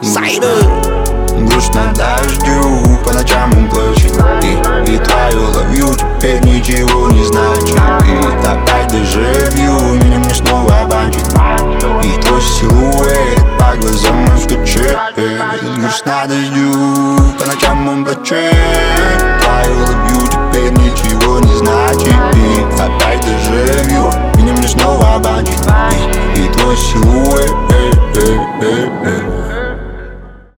Грустно дождю, по ночам он плачет. И твое love you теперь ничего не значит. И опять дежавю, меня мне снова банчит. И твой силуэт по глазам мой стучит. Грустно дождю, по ночам он плачет. Твое love you теперь ничего не значит.